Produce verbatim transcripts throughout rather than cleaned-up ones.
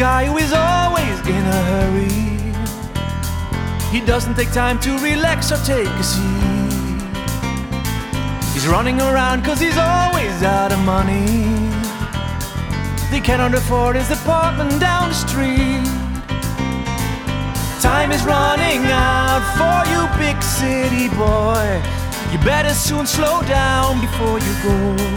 guy who is always in a hurry. He doesn't take time to relax or take a seat. He's running around cause he's always out of money. They cannot afford his apartment down the street. Time is running out for you, big city boy. You better soon slow down before you go.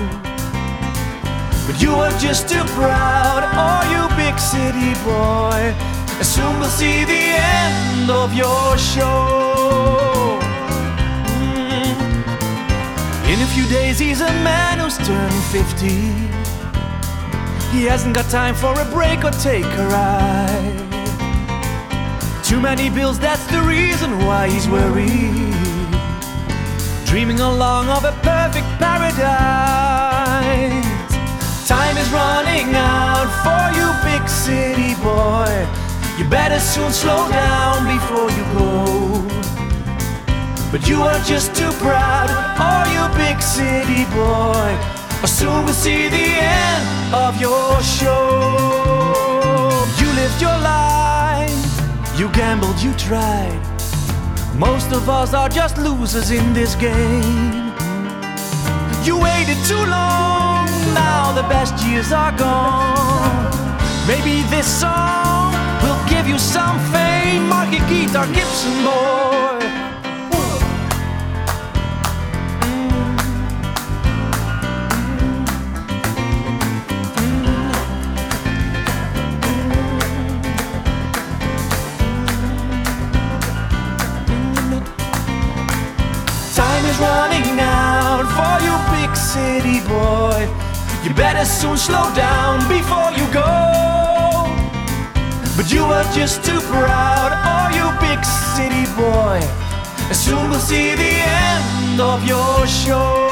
But you are just too proud, oh you big city boy. Soon we'll see the end of your show. mm. In a few days he's a man who's turned fifty. He hasn't got time for a break or take a ride. Too many bills, that's the reason why he's worried. Dreaming along of a perfect paradise. Time is running out for you, big city boy. You better soon slow down before you go. But you are just too proud, oh you big city boy. Or soon we'll see the end of your show. You lived your life, you gambled, you tried. Most of us are just losers in this game. You waited too long, now the best years are gone. Maybe this song will give you some fame. Marky Guitar Gibson boy. Time is running out for you, big city boy. You better soon slow down before you go. But you are just too proud, oh you big city boy. Soon we'll see the end of your show.